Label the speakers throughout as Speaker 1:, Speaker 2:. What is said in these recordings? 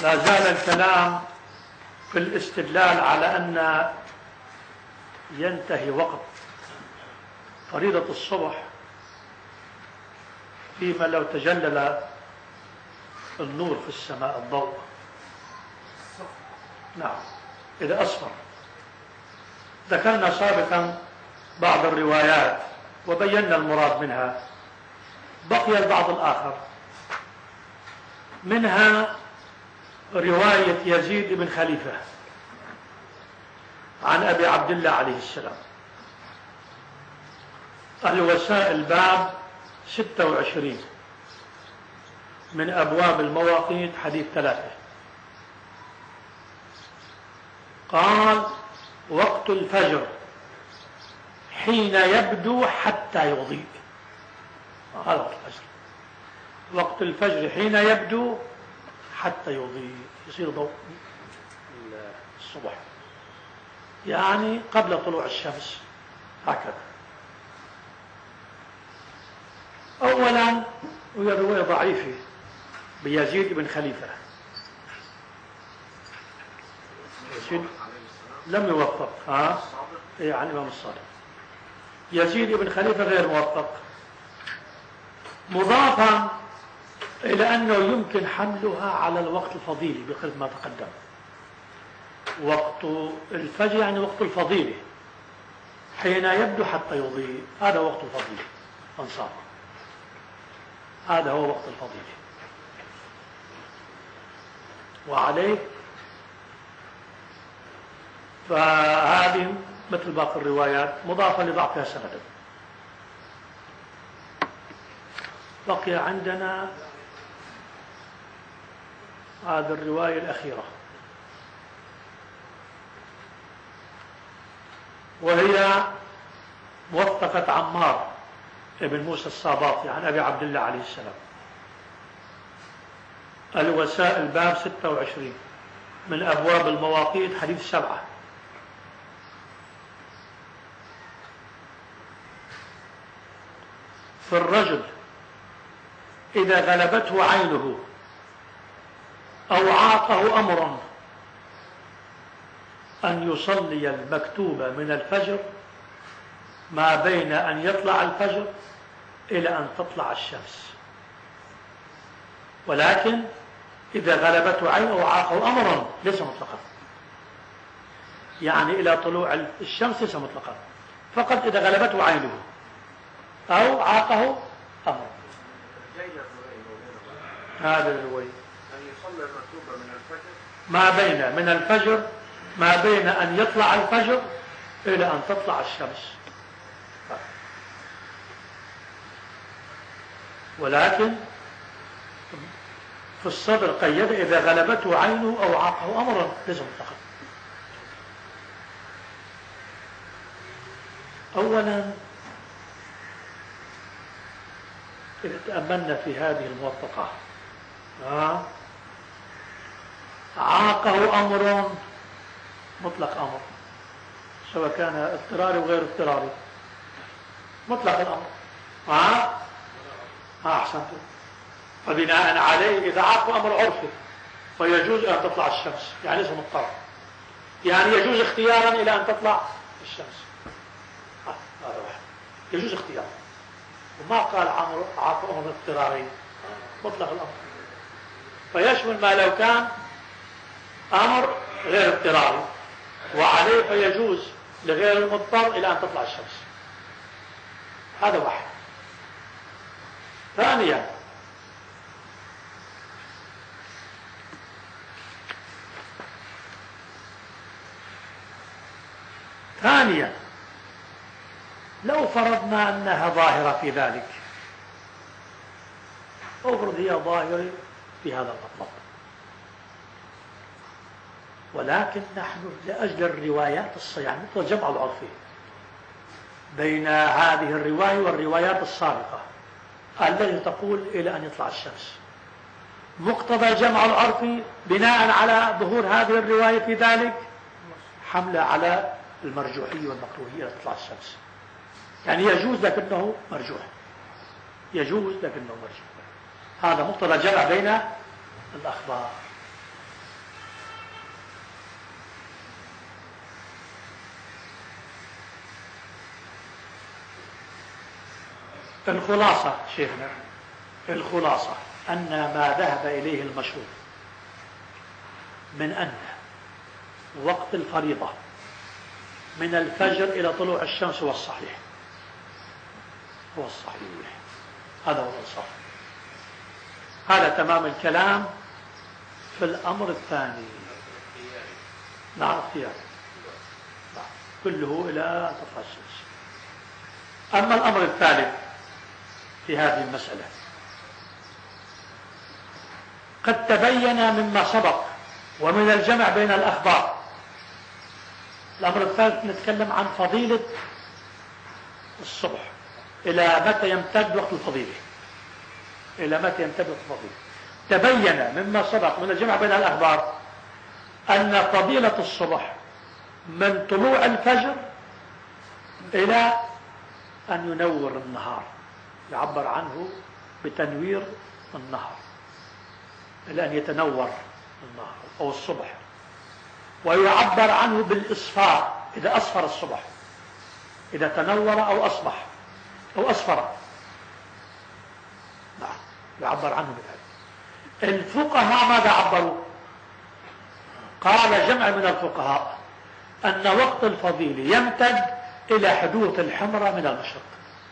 Speaker 1: لا زال الكلام في الاستدلال على أن ينتهي وقت فريضة الصبح فيما لو تجلل النور في السماء، الضوء، نعم، إذا أصفر. ذكرنا سابقا بعض الروايات وبينا المراد منها، بقي البعض الآخر، منها رواية يزيد بن خليفة عن أبي عبد الله عليه السلام، الوسائل باب 26 من أبواب المواقيت، حديث 3. قال: وقت الفجر حين يبدو حتى يضيء. هذا وقت الفجر، وقت الفجر حين يبدو حتى يضيء، يصير ضوء الصبح، يعني قبل طلوع الشمس. هكذا. أولا، وهي رواية ضعيفة بيزيد بن خليفة، يزيد لم يوفق عن الإمام الصادق. يزيد بن خليفة غير موفق، مضافا إلى أنه يمكن حملها على الوقت الفضيلي بقدر ما تقدم. وقت الفجر يعني وقت الفضيلة، حين يبدو حتى يضيء، هذا وقت الفضيلة أنصار، هذا هو وقت الفضيلة. وعليه فهذه مثل باقي الروايات مضافة لضعفها سندا. بقي عندنا هذه الرواية الأخيرة، وهي موثقة عمار ابن موسى الصاباطي عن أبي عبد الله عليه السلام، الوسائل باب 26 من أبواب المواقيت، حديث 7. في الرجل إذا غلبته عينه أو عاقه أمر أن يصلي المكتوب من الفجر ما بين أن يطلع الفجر إلى أن تطلع الشمس، ولكن إذا غلبته عينه أو عاقه أمر ليس مطلقا، يعني إلى طلوع الشمس ليس مطلقا، فقط إذا غلبته عينه أو عاقه أمر. هذا الرواية
Speaker 2: أن يصلي المكتوب من الفجر
Speaker 1: من الفجر ما بين أن يطلع الفجر إلى أن تطلع الشمس، ولكن في الصدر قيد إذا غلبته عينه أو عاقه أمرا ليس مطلقا. أولا، إذا تأملنا في هذه الموثقة، عاقه أمر مطلق أمر، سواء كان اضطراري وغير اضطراري، مطلق الأمر. أحسنتم. فبناء عليه إذا عاقه أمر عرفي فيجوز أن تطلع الشمس، يعني ليس مضطر، يعني يجوز اختيارا إلى أن تطلع الشمس. هذا واحد، يجوز اختيارا، وما قال عاقه أمر اضطراري، مطلق الأمر، فيشمل ما لو كان أمر غير اضطراري وعليه فيجوز لغير المضطر إلى أن تطلع الشمس. هذا واحد. ثانيا، لو فرضنا أنها ظاهرة في ذلك، أفرض هي ظاهرة في هذا المطلب، ولكن نحن لأجل الروايات الصحيحة مثل الجمع العرفي بين هذه الرواية والروايات السابقة التي تقول إلى أن يطلع الشمس، مقتضى الجمع العرفي بناء على ظهور هذه الرواية في ذلك حملة على المرجوحية والمكروهية لتطلع الشمس، يعني يجوز لكنه مرجوح، يجوز لكنه مرجوح. هذا مقتضى الجمع بين الأخبار. الخلاصة شيخنا، الخلاصة أن ما ذهب إليه المشهور من أن وقت الفريضة من الفجر إلى طلوع الشمس هو الصحيح، هو الصحيح، هذا هو الإنصاف. هذا تمام الكلام في الأمر الثاني. نعم اختياري كله إلى تطلع الشمس. أما الأمر الثالث في هذه المسألة قد تبين مما سبق ومن الجمع بين الأخبار. الأمر الثالث نتكلم عن فضيلة الصبح، إلى متى يمتد وقت الفضيلة، إلى متى يمتد وقت الفضيلة. تبين مما سبق من الجمع بين الأخبار أن فضيلة الصبح من طلوع الفجر إلى أن ينور النهار، يعبر عنه بتنوير النهار، إلى أن يتنور النهار أو الصبح، ويعبر عنه بالإصفار إذا أصفر الصبح، إذا تنور أو أصبح أو أصفر، نعم يعبر عنه بذلك. الفقهاء ماذا عبروا؟ قال جمع من الفقهاء أن وقت الفضيل يمتد إلى حدوث الحمرة من المشرق.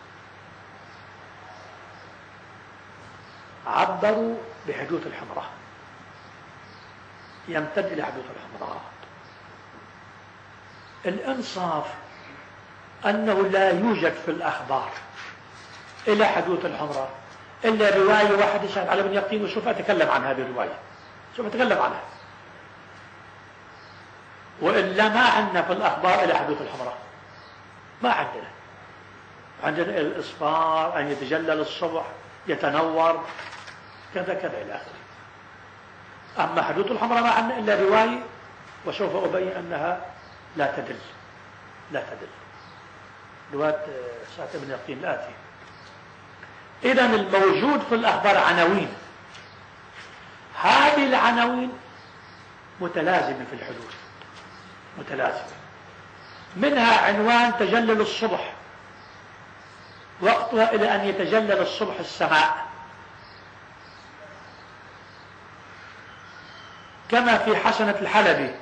Speaker 1: عبروا بحدوث الحمرة، يمتد إلى حدوث الحمرة. الإنصاف أنه لا يوجد في الأخبار إلى حدوث الحمرة إلا رواية واحدة شاهد على بن يقطين، وسوف أتكلم عن هذه الرواية، سوف أتكلم عنها. وإلا ما عندنا في الأخبار إلى حدوث الحمرة، ما عندنا الإصفار، أن يتجلل الصبح، يتنور، كذا كذا إلى آخره. أما حدوث الحمرة ما عندنا إلا رواية، وسوف أبين أنها لا تدل، لا تدل. رواية سعد بن يقطين الآتي. إذن الموجود في الأخبار عناوين، هذه العناوين متلازمة في الحدوث، متلازمة. منها عنوان تجلل الصبح، وقتها إلى أن يتجلل الصبح السماء، كما في حسنة الحلبي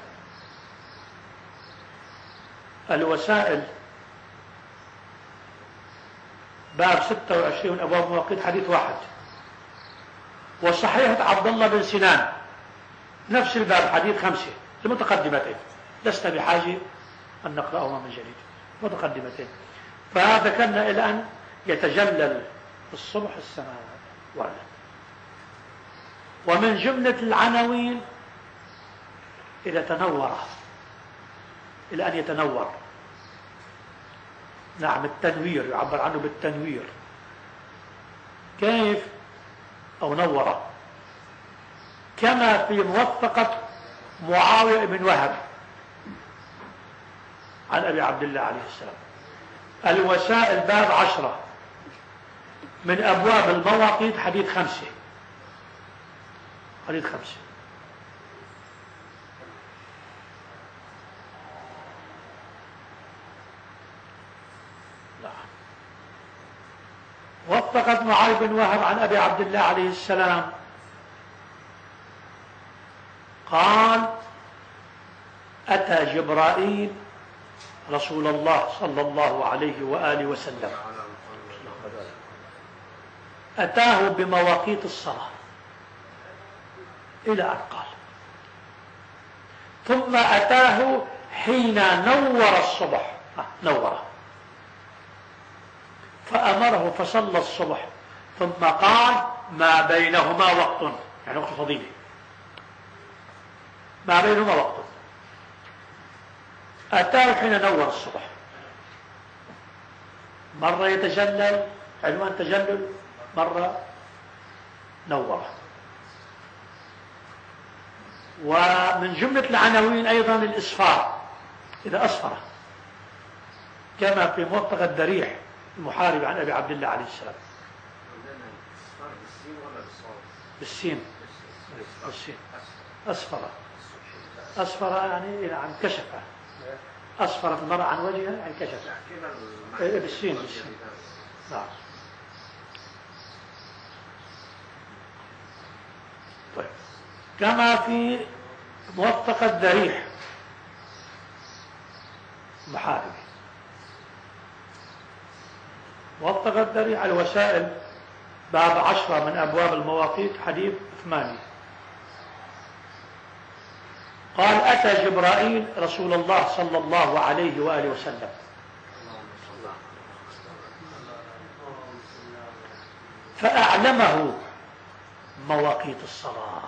Speaker 1: الوسائل باب 26 أبواب مواقيت حديث واحد، وصحيحة عبد الله بن سنان نفس الباب حديث 5 لمتقدمتين، لسنا بحاجة أن نقرأهما من جديد، متقدمتين. فذكرنا إلى أن يتجلل الصبح السماء ورد. ومن جملة العناوين إذا تنور، إلى أن يتنور، نعم التنوير يعبر عنه بالتنوير. كيف؟ أو نور، كما في موثقة معاوية بن وهب عن أبي عبد الله عليه السلام، الوسائل باب 10 من أبواب المواقيت حديث 5، حديث 5. وثقت معاوية بن وهب عن أبي عبد الله عليه السلام قال: أتى جبرائيل رسول الله صلى الله عليه وآله وسلم، أتاه بمواقيت الصلاة إلى أن قال، ثم أتاه حين نور الصبح، نوره، فأمره فصلى الصبح، ثم قال: ما بينهما وقت، يعني وقت فضيلة، ما بينهما وقت. أتاه حين نور الصبح، مرة يتجلل، عنوان تجلل، مرة نوره. ومن جملة العناوين أيضا الإسفار، إذا أسفر، كما في موثق الدريح المحارب عن أبي عبد الله عليه السلام. بالسين، بالسين. أسفر، أسفر يعني عن كشف، أسفرت المرأة عن وجهها عن كشف. بالسين، بالسين. نعم. طيب. كما في موثقة ذريح محاربي، موثقة ذريح الوسائل باب 10 من أبواب المواقيت حديث 8. قال أتى جبرائيل رسول الله صلى الله عليه وآله وسلم فأعلمه مواقيت الصلاة.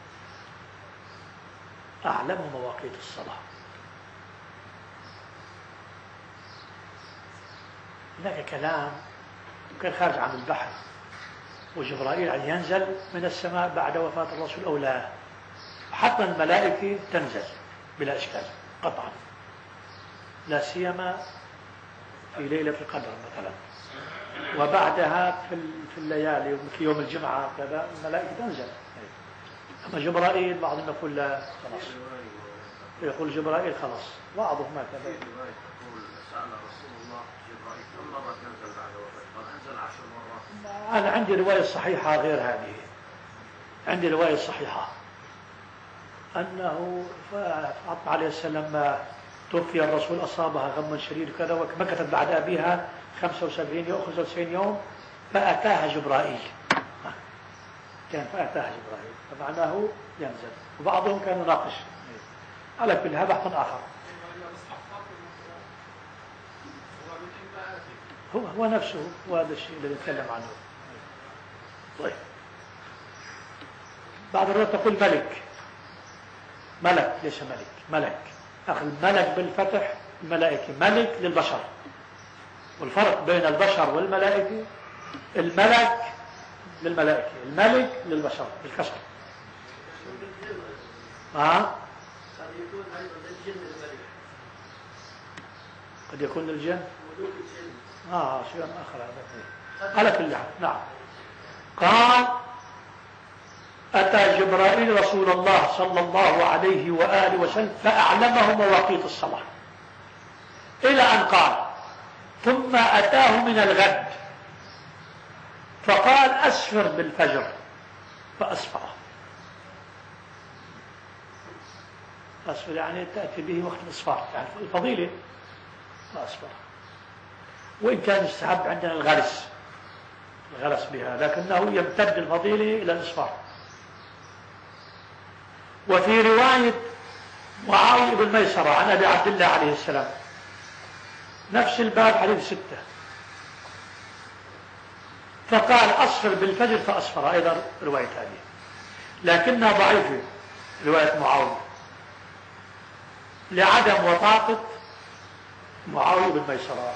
Speaker 1: أعلمه مواقيت الصلاة. هناك كلام كان خارج عن البحر، وجبرائيل أن ينزل من السماء بعد وفاة الرسول أو لا. حتى الملائكة تنزل بلا إشكال قطعا، لا سيما في ليلة القدر مثلا، وبعدها في الليالي وفي يوم الجمعة كذا الملائكة تنزل. أما جبرائيل بعضهم يقول لا خلاص، يقول جبرائيل خلاص، بعضهم هكذا. أنا عندي رواية صحيحة غير هذه، عندي رواية صحيحة أنه فاطمة عليه السلام لما توفي الرسول أصابها غم شديد كذا، ومكثت بعد أبيها 95 يوم فأتاها جبرائيل. فأتاها جبرائيل فمعناه ينزل. وبعضهم كان يناقش على كلها بحث آخر. هو نفسه، وهذا الشيء الذي نتكلم عنه. طيب. بعد الرواية تقول ملك، ملك ليس ملك، ملك. أخذ ملك بالفتح، الملائكة ملك للبشر، والفرق بين البشر والملائكة الملك للملائكة، الملك للبشر بالكسر. قد يكون للجن. شيء آخر هذا. على كل حال نعم. قال أتى جبرائيل رسول الله صلى الله عليه وآله وسلم فأعلمه مواقيت الصلاة، إلى أن قال ثم أتاه من الغد فقال أسفر بالفجر فأسفر. أسفر يعني تأتي به وقت الإصفار، يعني الفضيلة فأسفر. وإن كان يستحب عندنا الغلس بها، لكنه يمتد الفضيلة إلى الإصفار. وفي رواية معاوية بن ميسرة عن أبي عبد الله عليه السلام نفس الباب حديث 6، فقال أصفر بالفجر فأصفر. أيضا رواية هذه لكنها ضعيفة، رواية معاوية، لعدم وطاقة معاوية بن ميسرة.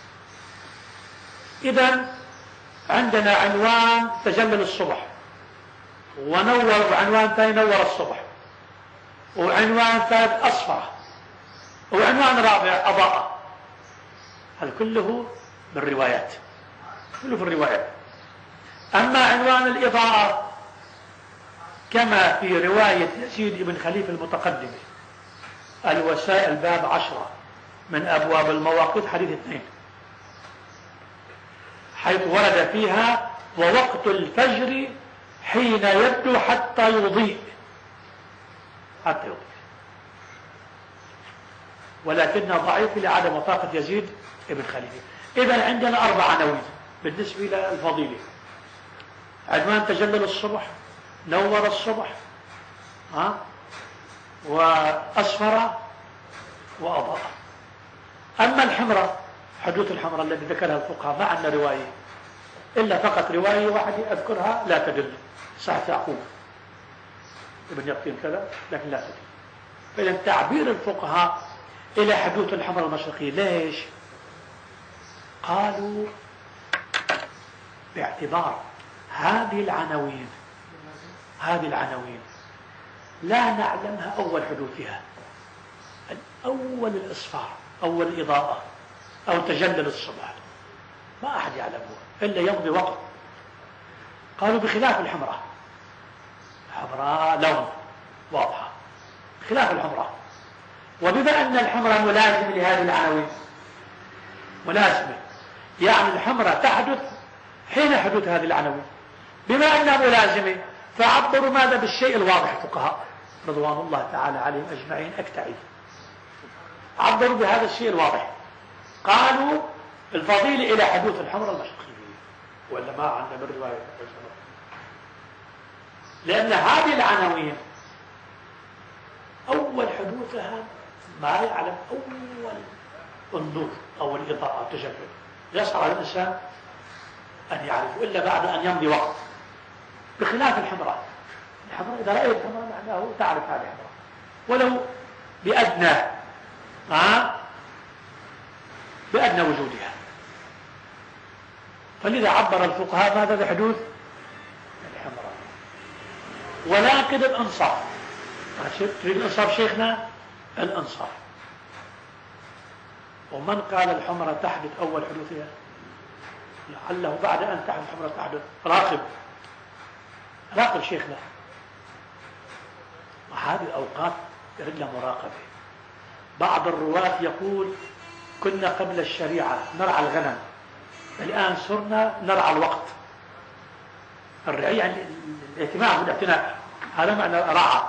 Speaker 1: إذن عندنا عنوان تجلل الصبح، ونور عنوان ثاني نور الصبح، وعنوان ثالث أصفر، وعنوان رابع أضاء. هذا كله بالروايات، كله في الروايات. أما عنوان الإضاءة كما في رواية يزيد بن خليفة المتقدم الوسائل باب 10 من أبواب المواقيت حديث 2، حيث ورد فيها ووقت الفجر حين يبدو حتى يضيء، ولكنها ضعيف لعدم وثاقة يزيد بن خليفة. إذن عندنا 4 عناوين بالنسبة إلى الفضيلة: عنوان تجلل الصبح، نور الصبح، وأسفر، وأضاء. أما الحمرة، حدوث الحمرة التي ذكرها الفقهاء ما عندنا رواية إلا فقط رواية واحدة أذكرها لا تدل، صحيح يعقوب ابن يقطين كذا، لكن لا تدل. فإذا تعبير الفقهاء إلى حدوث الحمرة المشرقية ليش؟ قالوا باعتبار هذه العناوين لا نعلمها أول حدوثها، أول الإصفار، أول الإضاءة، أو تجلل الصبح، ما أحد يعلمه إلا يمضي وقت. قالوا بخلاف الحمراء، حمراء لون واضحة خلاف الحمراء. وبما أن الحمراء ملازمة لهذه العناوين، ملازمة يعني الحمراء تحدث حين حدوث هذه العناوين، بما أنها ملازمة فعبروا ماذا؟ بالشيء الواضح. الفقهاء رضوان الله تعالى عليهم أجمعين أكتعي عبروا بهذا الشيء الواضح، قالوا الفضيلة إلى حدوث الحمرة المشقية، ولا ما عندنا بالرواية، لأن هذه العناوين أول حدوثها ما يعلم أول النور أو الإضاءة تجلد، يصعب على الإنسان أن يعرفه إلا بعد أن يمضي وقت، بخلاف الحمراء. الحمراء إذا رأيت الحمراء معناه تعرف هذه الحمراء ولو بأدنى وجودها. فلذا عبر الفقهاء ماذا؟ بحدوث الحمراء. ولكن الإنصاف، تريد الإنصاف شيخنا؟ الإنصاف. ومن قال الحمرة تحدث أول حدوثها؟ لعله بعد أن تحدث الحمرة تحدث. راقب شيخنا. وهذه الأوقات يرد لها مراقبة. بعض الرواة يقول كنا قبل الشريعة نرعى الغنم، الآن صرنا نرعى الوقت. الرعية يعني الاهتمام بالاعتناء، هذا معنى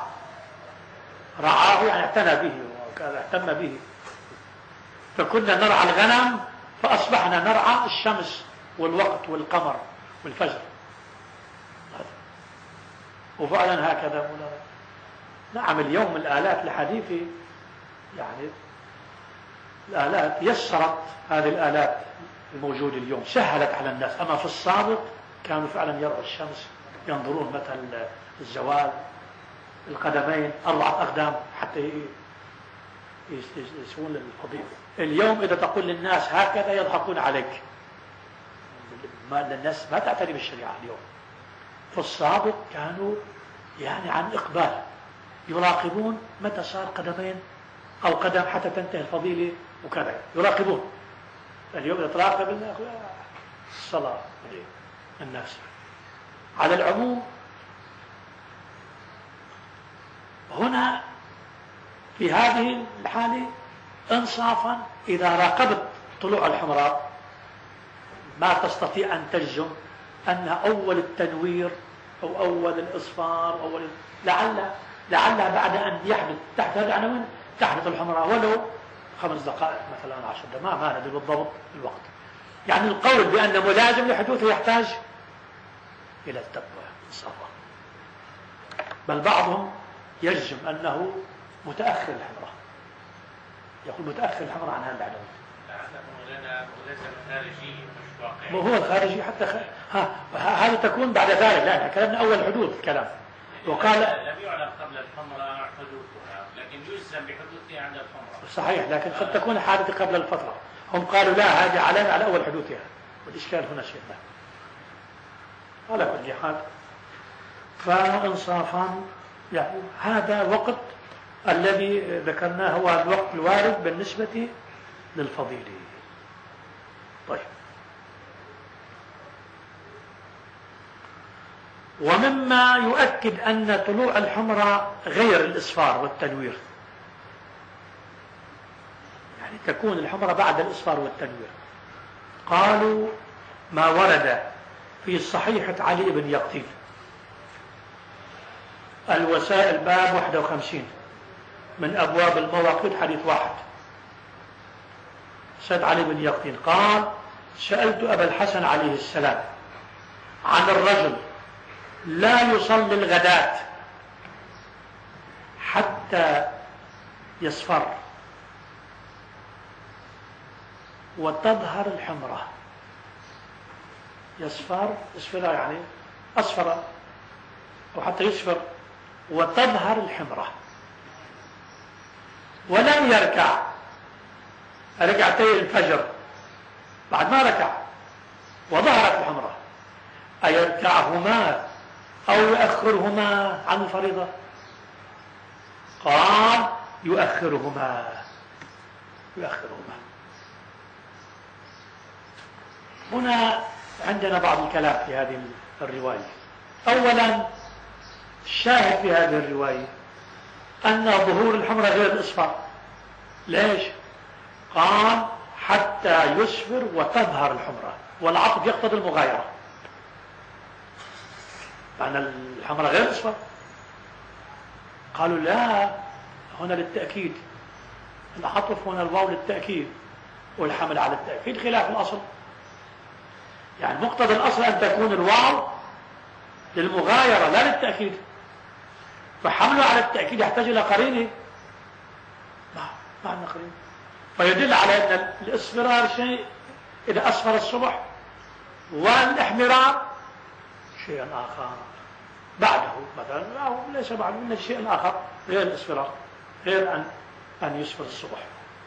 Speaker 1: رعاه يعني اعتنى به واهتم به. فكنا نرعى الغنم فأصبحنا نرعى الشمس والوقت والقمر والفجر. وفعلا هكذا مولانا. نعم اليوم الآلات الحديثة يعني الآلات يسرت، هذه الآلات الموجودة اليوم سهلت على الناس. أما في السابق كانوا فعلا يرعوا الشمس، ينظرون مثل الزوال، القدمين 4 أقدام حتى يسوون للفضيل. اليوم إذا تقول للناس هكذا يضحكون عليك. الناس ما تعتني بالشريعة اليوم. في السابق كانوا يعني عن إقبال، يراقبون متى صار قدمين أو قدم حتى تنتهي الفضيلة وكذا، يراقبون. اليوم يتراقب الصلاة الناس. على العموم هنا في هذه الحالة انصافا إذا راقبت طلوع الحمراء ما تستطيع أن تجزم أنها أول التنوير أو أول الإصفار أو لعلها بعد أن يحدث تحت هذا العنوان تحدث الحمراء ولو 5 دقائق مثلا 10 دقائق، ما ندري بالضبط الوقت. يعني القول بأن ملازم لحدوثه يحتاج إلى التبع الصفا. بل بعضهم يجزم أنه متأخر الحمراء، يقول متأخر الحمراء عن هذا العنوان. ما هو الخارجي حتى هذا تكون بعد ذلك. لا كلامنا أول حدوث كلام. وقال
Speaker 3: لم يعلم قبل الحمراء حدوثها، لكن يجزم بحدوثها عند الحمراء.
Speaker 1: صحيح، لكن قد تكون حادثة قبل الفترة. هم قالوا لا، هذه علامة على أول حدوثها، والإشكال هنا شيخنا. على كل حال فإنصافا يعني هذا وقت الذي ذكرناه هو الوقت الوارد بالنسبة للفضيلة. طيب، ومما يؤكد أن طلوع الحمراء غير الإصفار والتنوير، يعني تكون الحمراء بعد الإصفار والتنوير. قالوا ما ورد في صحيحة علي بن يقطين الوسائل باب 51 من أبواب المواقيت حديث 1. سيد علي بن يقطين قال سألت أبا الحسن عليه السلام عن الرجل لا يصلي الغداة حتى يصفر وتظهر الحمرة. يصفر يعني أصفر أو حتى يصفر وتظهر الحمرة، ولم يركع ركعتي الفجر بعد ما ركع وظهرت الحمرة، أيركعهما أو يؤخرهما عن الفريضة؟ قال يؤخرهما. هنا عندنا بعض الكلام في هذه الرواية. أولا الشاهد في هذه الرواية أن ظهور الحمرة غير الإصفار. ليش؟ قال حتى يسفر وتظهر الحمرة، والعطف يقتضي المغايرة. معنى الحمراء غير الأصفر. قالوا لا، هنا للتأكيد، أنا حطف هنا الواو للتأكيد والحمل على التأكيد خلاف الأصل. يعني مقتضى الأصل أن تكون الواو للمغايرة لا للتأكيد، فحمله على التأكيد يحتاج إلى قرينه. ما عندنا قرينه، فيدل على أن الإصفرار شيء إذا أصفر الصبح، والإحمرار شيء آخر بعده مثلا، أو ليس بعده من شيء آخر غير الإصفرار، غير أن يصفر الصبح.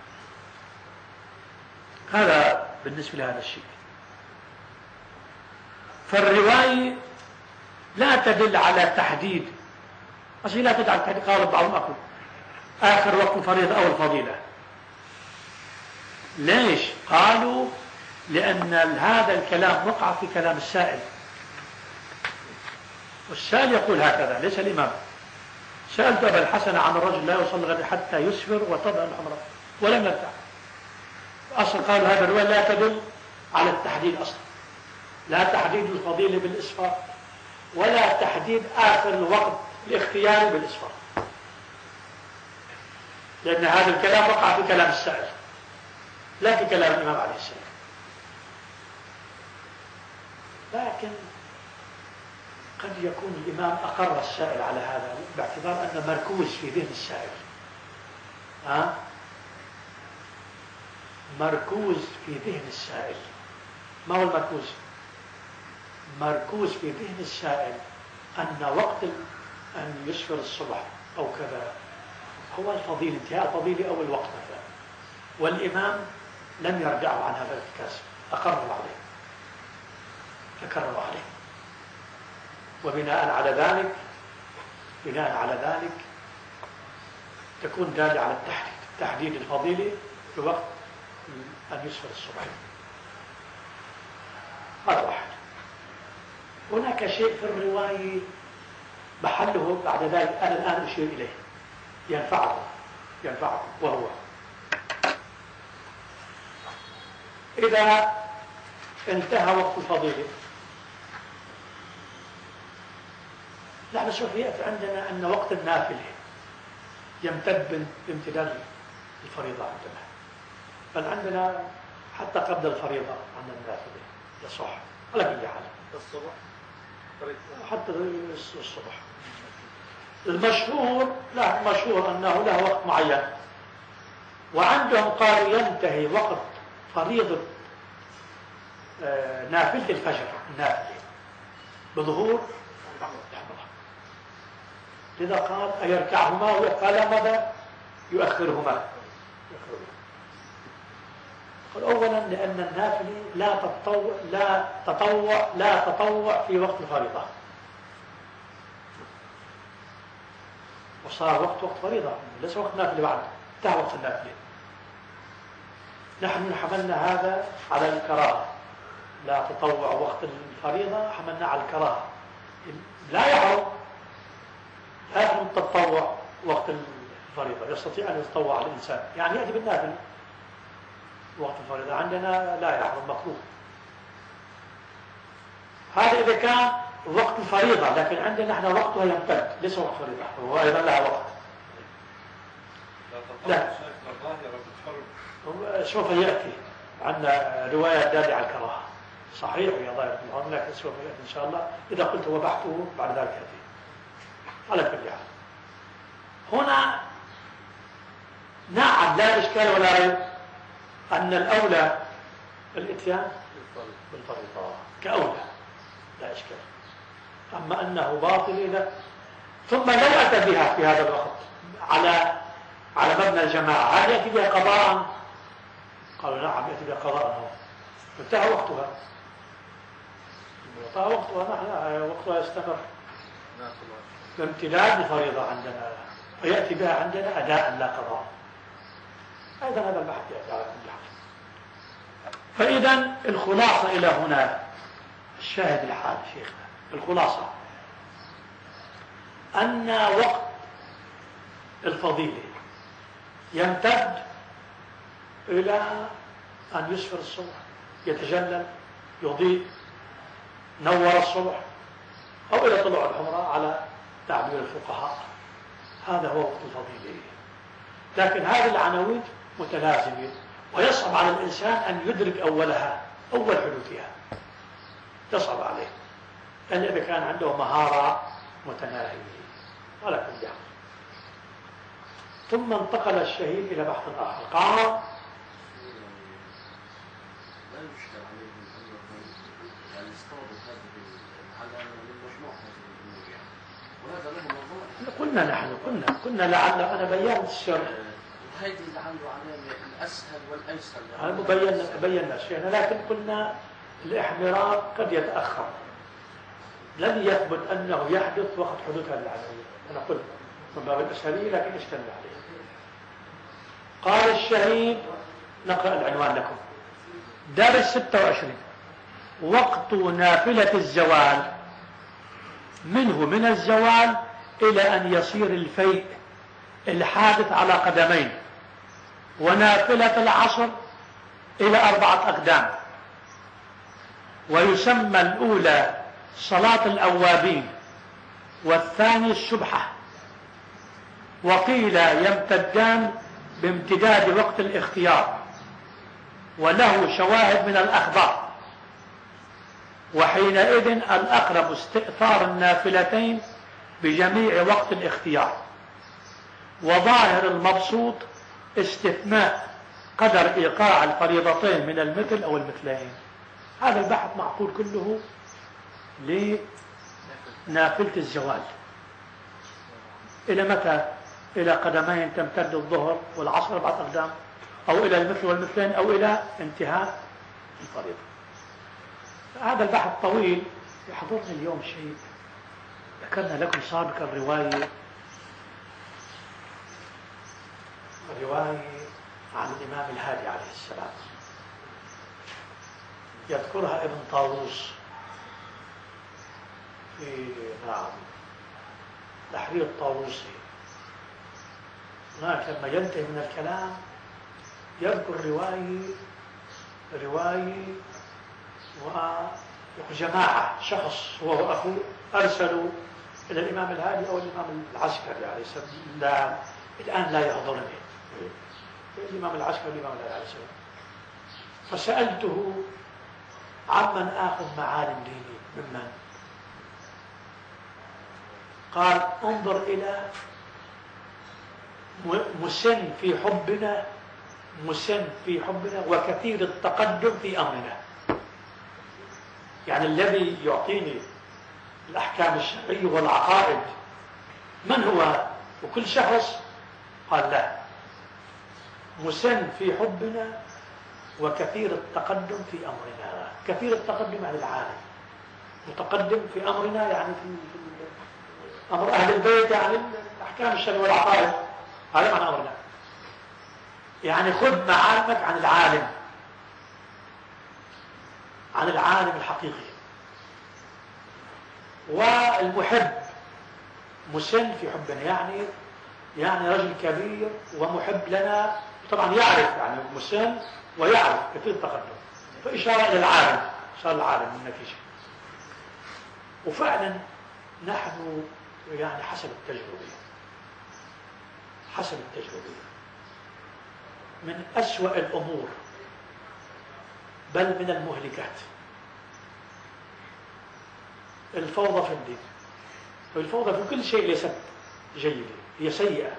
Speaker 1: هذا بالنسبة لهذا الشيء. فالرواية لا تدل على تحديد، أصلا لا تدل على تحديد. قال بعضهم أقول آخر وقت الفريضة أو الفضيلة. ليش؟ قالوا لأن هذا الكلام وقع في كلام السائل، والسائل يقول هكذا ليس الإمام. سألت أبا الحسن عن الرجل لا يصلي غدا حتى يسفر وتضع الحمراء ولم يرتع. أصلا قالوا هذا الرواية لا تدل على التحديد أصلا، لا تحديد الفضيلة بالإسفار ولا تحديد آخر الوقت الاختياري بالإسفار، لأن هذا الكلام وقع في كلام السائل لا في كلام الإمام عليه السلام. لكن قد يكون الإمام أقر السائل على هذا باعتبار أن مركوز في ذهن السائل، مركوز في ذهن السائل. ما هو المركوز؟ مركوز في ذهن السائل أن وقت أن يسفر الصبح أو كذا هو الفضيل، انتهاء الفضيل أو الوقت مثلا، والإمام لم يرجعه عن هذا الارتكاز، أقروا عليه، وبناء على ذلك تكون دالة على تحديد الفضيلة في وقت أن يسفر الصبح. هذا واحد. هناك شيء في الرواية محله بعد ذلك أنا الآن أشير إليه ينفعه، وهو إذا انتهى وقت الفضيلة، نحن سوف يأتي عندنا أن وقت النافلة يمتد بامتداد الفريضة عندنا، بل عندنا حتى قبل الفريضة عندنا النافلة يصح على كل حال
Speaker 2: الصبح
Speaker 1: حتى الصبح. المشهور أنه له وقت معين، وعندهم قالوا ينتهي وقت فريضة نافلة الفجر النافلة بظهور الحمراء. لذا قال أيركعهما، وقال ماذا يؤخرهما. قال أولا لأن النافلة لا تطوع في وقت الفريضة، وصار وقت فريضة ليس وقت نافلة بعد، انتهى وقت النافلة. نحن حملنا هذا على الكراهة، لا تطوع وقت الفريضة حملنا على الكراهة. لا يحرم التطوع وقت الفريضة، يستطيع أن يتطوع الإنسان، يعني يأتي بالنافلة وقت الفريضة. عندنا لا يحرم، مكروه. هذا إذا كان وقت الفريضة، لكن عندنا نحن وقتها يمتد، ليس وقت فريضة، هو أيضا لها وقت. لا سوف يأتي عندنا رواية دالة على الكراهة صحيح وهي ظاهرة المهم، لكن سوف يأتي إن شاء الله إذا قلت وبحثه بعد ذلك يأتي. على كل حال هنا نعم لا إشكال ولا ريب أن الأولى الإتيان بالفريضة كأولى، لا إشكال. أما أنه باطل إذا ثم لو أتى بها في هذا الوقت على مبنى الجماعة، هل يأتي بها قضاء؟ قالوا نعم يأتي بها قضاء، انتهى وقتها. نحن وقتها يستمر بامتداد الفريضة عندنا، فيأتي بها عندنا أداء لا قضاء. أيضا هذا البحث يأتي على كل حال. فإذا الخلاصة إلى هنا، الشاهد الحال شيخنا، الخلاصة أن وقت الفضيلة يمتد إلى أن يسفر الصبح، يتجلل، يضيء، نور الصبح، أو إلى طلوع الحمراء على تعبير الفقهاء. هذا هو وقت الفضيلة. لكن هذه العناوين متلازمة، ويصعب على الإنسان أن يدرك أولها، أول حدوثها يصعب عليه، لأن إذا كان عنده مهارة متناهية. ولكن يحصل. ثم انتقل الشهيد إلى بحث آخر. قال
Speaker 4: لا يشكل عليهم أنهم يعني استوردوا هذه على المجموع هذه الأمور يعني، وهذا له نظائر.
Speaker 1: قلنا لعل أنا بيّنت السر.
Speaker 4: هذه لعله علامة الأسهل والأيسر.
Speaker 1: بيّنا الشيء، لكن قلنا الإحمرار قد يتأخر، لن يثبت أنه يحدث وقت حدوث هذه العملية. أنا قلت من باب الأسهلية، لكن اشتل عليه. قال الشهيد، نقرأ العنوان لكم. درس 26. وقت نافلة الزوال منه من الزوال إلى أن يصير الفيء الحادث على قدمين، ونافلة العصر إلى 4 أقدام. ويسمى الأولى صلاة الأوابين، والثاني السبحة. وقيل يمتدان بامتداد وقت الاختيار، وله شواهد من الأخبار. وحينئذ الأقرب استئثار النافلتين بجميع وقت الاختيار، وظاهر المبسوط استثناء قدر إيقاع الفريضتين من المثل أو المثلين. هذا البحث معقول كله لنافلة الزوال. إلى متى؟ إلى قدمين تمتد الظهر والعصر 4 أقدام، أو إلى المثل والمثلين، أو إلى انتهاء الفريضة. هذا البحث طويل. يحضرني اليوم شيء ذكرنا لكم سابقا، رواية عن الإمام الهادي عليه السلام، يذكرها ابن طاووس في تحرير الطاووسي. هناك لما ينتهي من الكلام يذكر رواية وجماعة، شخص هو وأخوه أرسلوا إلى الإمام الهادي أو الإمام العسكري عليه السلام. الآن لا يحضرني الإمام العسكري والإمام الهادي عليه السلام. فسألته عمن آخذ معالم ديني، ممن؟ قال انظر إلى مسن في حبنا وكثير التقدم في أمرنا. يعني الذي يعطيني الأحكام الشرعية والعقائد من هو؟ وكل شخص قال لا، مسن في حبنا وكثير التقدم في أمرنا. كثير التقدم عن العالم، متقدم في أمرنا يعني في أمر أهل البيت، يعني الأحكام الشرعية والعقائد، هذا معنى أمرنا. يعني خذ معالمك عن العالم الحقيقي. والمحب مسن في حبنا، يعني رجل كبير ومحب لنا، طبعا يعرف، يعني مسن ويعرف كثير التقدم، فإشارة إلى العالم، صار العالم من النتيجة. وفعلا نحن يعني حسب التجربة من أسوأ الأمور، بل من المهلكات، الفوضى في الدين. والفوضى في كل شيء ليست جيدة، هي سيئة،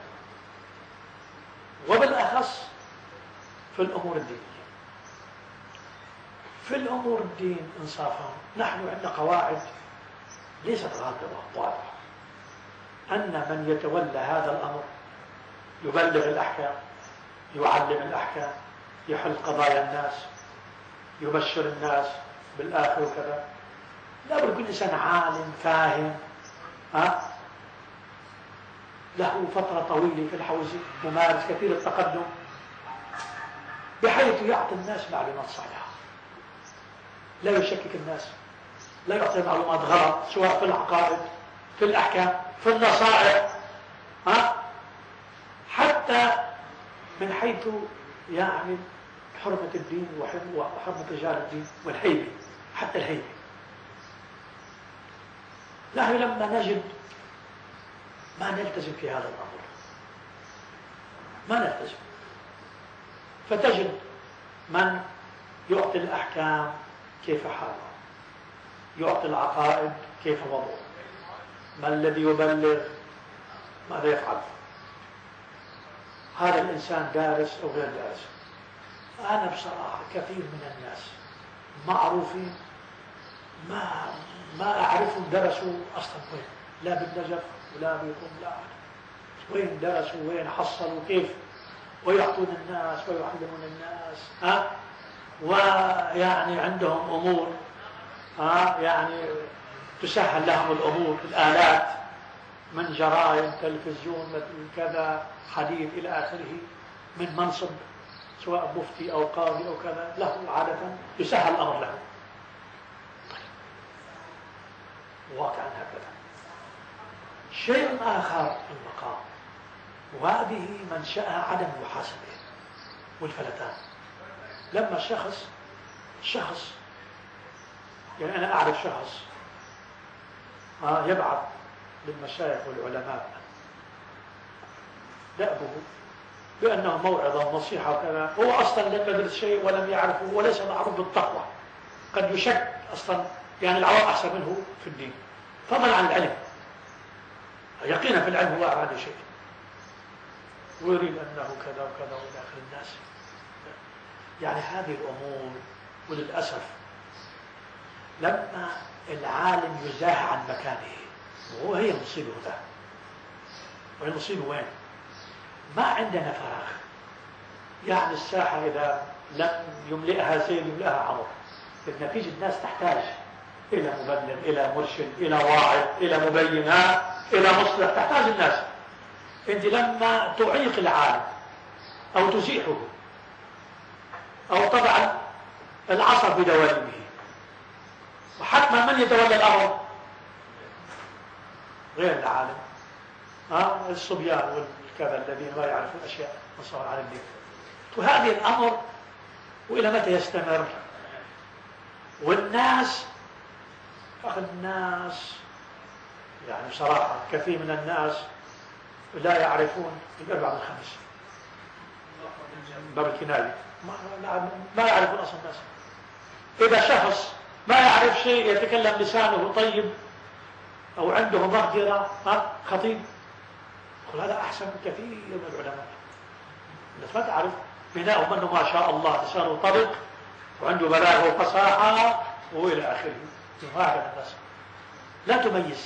Speaker 1: وبالأخص في الأمور الدينية. في الأمور الدين إنصافا نحن عندنا قواعد ليست غامضة واضحة، أن من يتولى هذا الأمر يبلغ الأحكام، يعلم الأحكام، يحل قضايا الناس، يبشر الناس بالآخر وكذا. لا بد كل إنسان عالم فاهم، له فترة طويلة في الحوزة، ممارس كثير التقدم، بحيث يعطي الناس معلومات صحيحة، لا يشكك الناس، لا يعطي معلومات غلط، سواء في العقائد، في الأحكام، في النصائح، حتى من حيث يعني حرمة الدين وحرمة رجال الدين والهيبة، حتى الهيبة. نحن لما نجد ما نلتزم في هذا الأمر، ما نلتزم، فتجد من يعطي الأحكام كيف حاله، يعطي العقائد كيف وضعه، ما الذي يبلغ، ماذا يفعل. هذا الإنسان دارس أو غير دارس. أنا بصراحة كثير من الناس معروفين ما أعرفهم درسوا أصلا وين، لا بالنجف ولا بيقوم، لا وين درسوا وين حصلوا كيف، ويعطون الناس ويعلمون الناس، ويعني عندهم أمور يعني تسهل لهم الأمور، الآلات من جرائد، تلفزيون، مثل كذا، حديث إلى آخره، من منصب سواء مفتي أو قاضي أو كذا، له عادة يسهل الأمر له. طيب. واقعا هكذا. شيء آخر في المقام، وهذه منشأها عدم المحاسبة والفلتان. لما شخص يعني أنا أعرف شخص يبعث للمشايخ والعلماء دأبه بأنه موعظة ونصيحة وكذا، هو أصلا لم يدرس شيء ولم يعرفه وليس معروف بالتقوى، قد يشك أصلا، يعني العوام أحسن منه في الدين، فضلا عن العلم، يقينا في العلم هو أعلى شيء، ويريد أنه كذا وكذا وإلى آخر الناس. يعني هذه الأمور، وللأسف لما العالم يزاح عن مكانه، وهي مصيبه ذا، وهي مصيبه وين؟ ما عندنا فراغ. يعني الساحة إذا لم يملئها زين يملئها عمر، النتيجة الناس تحتاج إلى مبلغ، إلى مرشد، إلى واعظ، إلى مبين، إلى مصلح، تحتاج الناس. أنت لما تعيق العالم أو تزيحه أو تضع العصا بدوالبه، وحتما من يتولى الأمر؟ غير العالم، الصبيان والكذا الذين ما يعرفون أشياء نصار على الدين. وهذه الأمر وإلى متى يستمر؟ والناس يعني بصراحة كثير من الناس لا يعرفون الأربع من الخمس، باب الكناية ما يعرفون أصلا الناس. إذا شخص ما يعرف شيء يتكلم لسانه طيب أو عنده مهجرة خطيب، يقول هذا أحسن كثير من العلماء. الناس ما تعرف بناء منه ما شاء الله لسانه طبق وعنده بلاغة وفصاحة وإلى آخره، هكذا الناس لا تميز.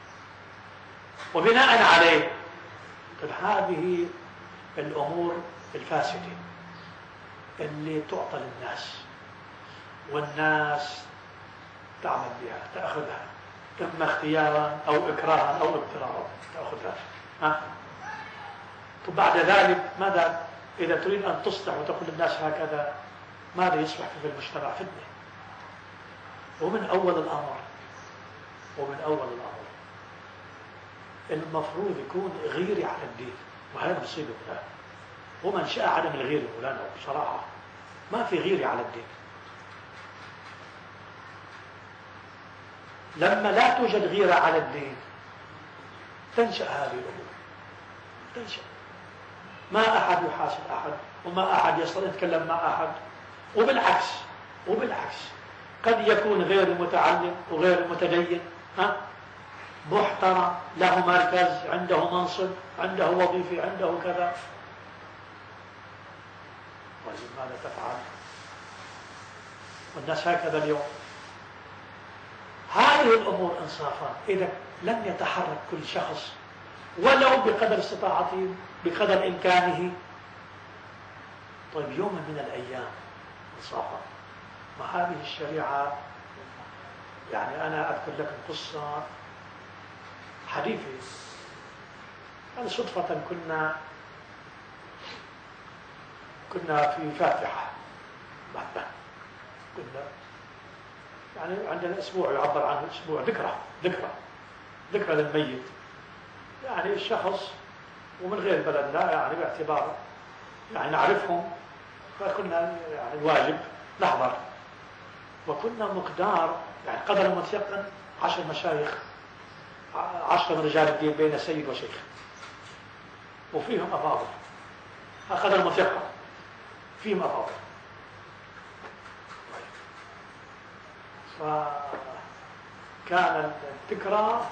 Speaker 1: وبناء عليه هذه الأمور الفاسدة اللي تعطى للناس، والناس تعمل بها، تأخذها إما اختيارا أو إكراها أو اضطرارا، تأخذها. وبعد ذلك ماذا؟ إذا تريد أن تصلح وتقول للناس هكذا، ماذا يصبح في المجتمع؟ فتنة. ومن أول الأمر المفروض يكون غيري على الدين، وهذا مصيبة له. ومن شاء عدم الغير مولانا بصراحة ما في غيري على الدين. لما لا توجد غيرة على الدين تنشأ هذه الأمور، تنشأ. ما أحد يحاسب أحد، وما أحد يستطيع يتكلم مع أحد. وبالعكس قد يكون غير متعلم وغير متدين محترم، له مركز، عنده منصب، عنده وظيفة، عنده كذا، ماذا تفعل؟ والناس هكذا اليوم. هذه الأمور إنصافا إذا لم يتحرك كل شخص ولو بقدر استطاعته بقدر إمكانه. طيب يوم من الأيام إنصافا، وهذه الشريعة، يعني أنا أذكر لكم قصة حديثة. يعني صدفة كنا في فاتحة بعد، كنا يعني عندنا أسبوع يعبر عنه أسبوع ذكرى للميت، يعني الشخص ومن غير بلدنا، يعني باعتبار يعني نعرفهم، فكنا يعني الواجب نحضر. وكنا مقدار يعني قدر المتيقن 10 مشايخ 10 من رجال الدين بين سيد وشيخ، وفيهم أفاضل أخذ المثقة، فيهم أفاضل. فكان الذكرى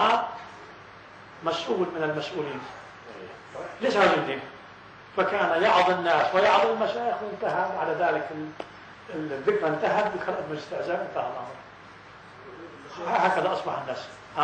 Speaker 1: مسؤول من المسؤولين، ليس رجل دين، فكان يعظ الناس ويعظ المشايخ، وانتهى على ذلك الذكرى، انتهت بقراءة من الاستعزاء، انتهى الأمر. هكذا أصبح الناس.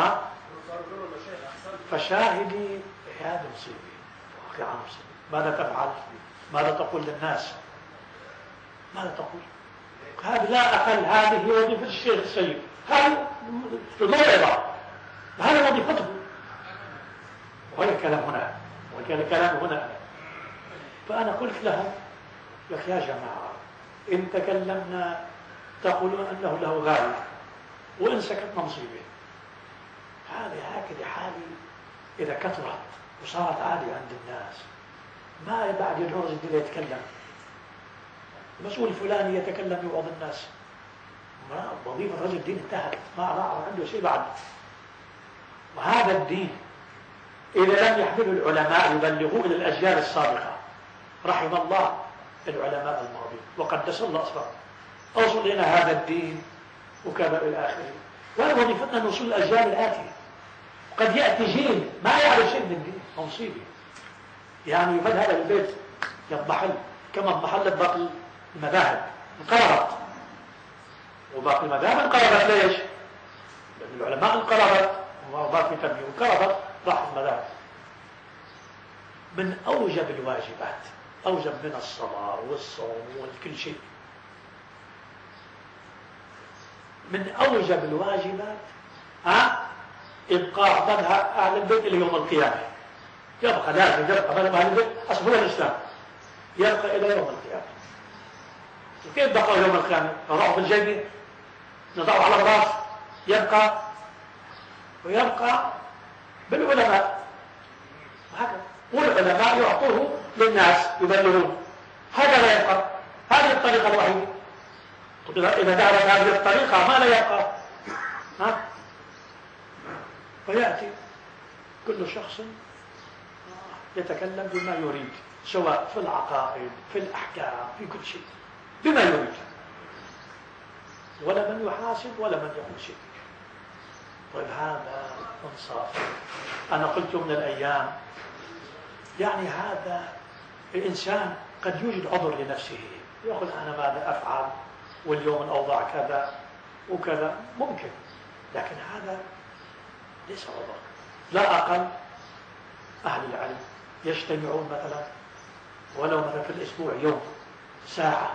Speaker 1: فشاهدي هذا مصيبة، واقعا مصيبة. ماذا تفعل؟ ماذا تقول للناس؟ ماذا تقول؟ هذه لا أقل، هذه وظيفة الشيخ السيد، هذه الموعظة، هذه وظيفته، وهي الكلام هنا، وكان الكلام هنا. فأنا قلت لهم يا جماعة، إن تكلمنا تقولون أنه له غاية، وإن سكتنا مصيبة. هذه هكذا حالي إذا كثرت وصارت عادية عند الناس، ما بعد يجوز الدين يتكلم، المسؤول الفلاني يتكلم يوعظ الناس، وظيفة رجل الدين انتهت، ما عنده شيء بعد. وهذا الدين إذا لم يحمله العلماء يبلغوه إلى الأجيال السابقة، رحم الله العلماء الماضين وقدس الله أسرارهم، أوصل لنا هذا الدين وكذا إلى آخره. وهذا وظيفتنا نوصل الأجيال الآتية. قد يأتي جيل ما يعرف شيء من الدين، مصيبة. يعني يفد هذا البيت يضمحل كما اضمحلت باقي المذاهب، انقرضت، وباقي المذاهب انقرضت. ليش؟ لأن العلماء انقرضت وباقي تنمية انقرضت، راحت المذاهب. من أوجب الواجبات، أوجب من الصلاة والصوم وكل شيء، من أوجب الواجبات إبقاء مذهب أهل البيت إلى يوم القيامة. يبقى لازم يبقى مذهب أهل البيت، أصل هو الإسلام، يبقى إلى يوم القيامة. وكيف بقى يوم القيامة؟ نضعه في الجيب، نضعه على الراس، يبقى ويبقى بالعلماء، وهكذا. والعلماء يعطوه للناس يبلغون، هكذا يبقى. هذه الطريقة الوحيدة. إذا تعرف هذه الطريقة ما لا يبقى. فيأتي كل شخص يتكلم بما يريد، سواء في العقائد، في الأحكام، في كل شيء، بما يريد، ولا من يحاسب ولا من يقول شيء. طيب هذا انصاف. أنا قلت من الأيام، يعني هذا الإنسان قد يوجد عذر لنفسه، يقول أنا ماذا أفعل واليوم الأوضاع كذا وكذا، ممكن، لكن هذا ليس عذر. لا أقل أهل العلم يجتمعون مثلا ولو مثلا في الأسبوع يوم، ساعة.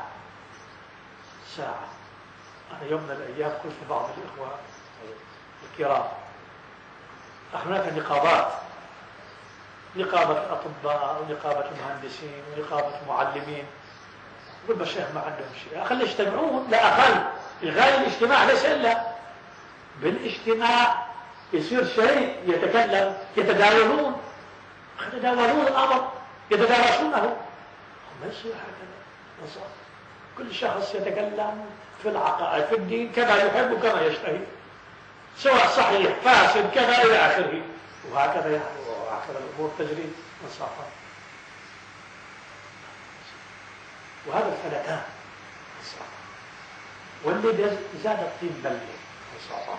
Speaker 1: أنا يوم من الأيام قلت لبعض الإخوة الكرام، هناك نقابات، نقابة الأطباء ونقابة المهندسين ونقابة المعلمين، والمشايخ ما عندهم شيء، خلي يجتمعون. لا أقل، الغاية الاجتماع ليس إلا بالاجتماع يصير شيء يتكلم، يتداولون الأمر، يتدارسونه. ما يصير هكذا. كل شخص يتكلم في العقائد، في الدين، كما يحب وكما يشتهي، سواء صحيح فاسد كذا إلى آخره، وهكذا الأمور تجري انصافا. وهذا الفلتان انصافا، واللي زاد الطين بلة انصافا.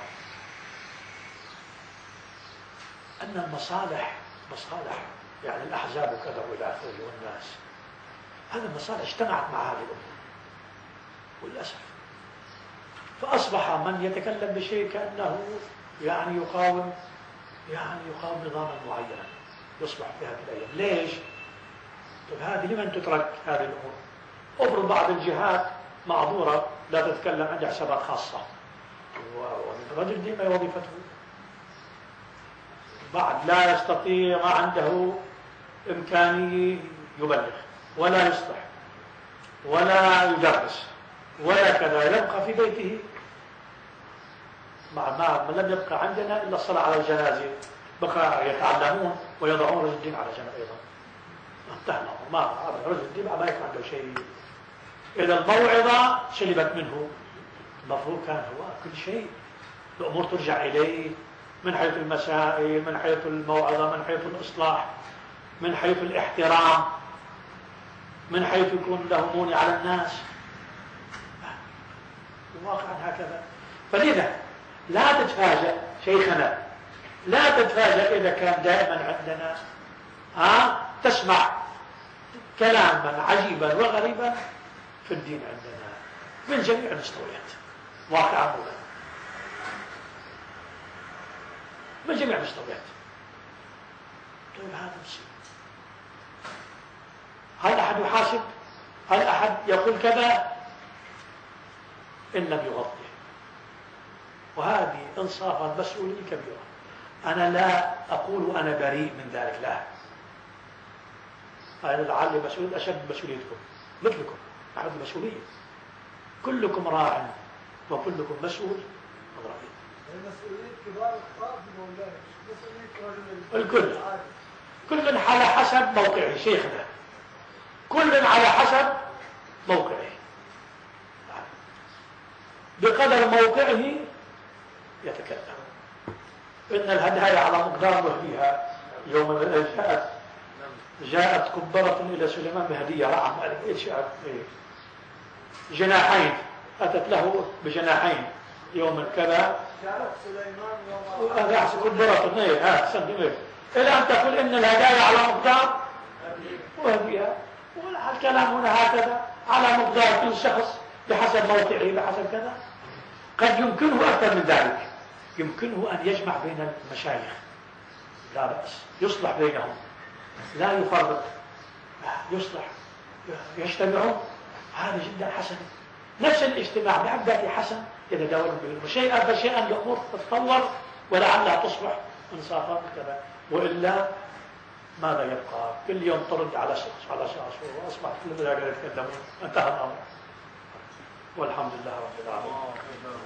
Speaker 1: أن المصالح يعني الأحزاب وكذا وإلى آخره والناس، هذه المصالح اجتمعت مع هذه الأمور والأسف. فأصبح من يتكلم بشيء كأنه يعني يقاوم نظاما معينا، يصبح في هذه الأيام. ليش؟ طيب هذه لمن تترك هذه الأمور؟ أفرض بعض الجهات معذورة لا تتكلم عندها حسابات خاصة، والرجل دي ما وظيفته، بعد لا يستطيع، ما عنده إمكانية يبلغ ولا يصلح ولا يدرس ولا كذا، يبقى في بيته. ما لم يبقى عندنا إلا الصلاة على الجنازة، بقى يتعلمون ويضعون رجل الدين على جنب أيضا. انتهى ما رجل الدين ما يكون عنده شيء. إذا الموعظة سلبت منه، المفروض كان هو كل شيء، الأمور ترجع إليه من حيث المسائل، من حيث الموعظة، من حيث الإصلاح، من حيث الاحترام، من حيث يكون له موني على الناس. واقعا هكذا. فلذا لا تتفاجأ شيخنا، لا تتفاجأ إذا كان دائما عندنا تسمع كلاما عجيبا وغريبا في الدين عندنا من جميع المستويات، واقعا من جميع المستويات. طيب هذا مصيبة. هل أحد يحاسب؟ هل أحد يقول كذا؟ إن لم يغطي. وهذه إنصافا مسؤولية كبيرة. أنا لا أقول أنا بريء من ذلك، لا، أنا لعلي مسؤول أشد مسؤوليتكم، مثلكم أحد المسؤولية. كلكم راع وكلكم مسؤول عن رأيه.
Speaker 5: المسؤولية كبار الخطاب مولانا، مسؤولية
Speaker 1: الكل، كل على حسب موقعه شيخنا، كل على حسب موقعه، بقدر موقعه يتكلم. إن الهدايا على مقدار مهديها. يوم من الأيام جاءت كبرة إلى سليمان بهدية رعم جناحين، أتت له بجناحين يوم كذا
Speaker 5: جاءت سليمان
Speaker 1: يوم كبرة إلى أن تقول إن الهدايا على مقدار وهديها. والكلام هنا هكذا على مقدار كل شخص بحسب موقعه بحسب كذا. قد يمكنه أكثر من ذلك، يمكنه أن يجمع بين المشايخ لا بأس، يصلح بينهم، لا يفرق، يصلح، يجتمعون، هذا جدا حسن. نفس الاجتماع بحد ذاته حسن يتداول به، وشيئا فشيئا الأمور تتطور ولعلها تصبح انصافا كذا. وإلا ماذا يبقى؟ كل يوم ترد على شخص على شخص، وأصبح كل ذلك يتكلمون، انتهى الأمر. والحمد لله رب العالمين.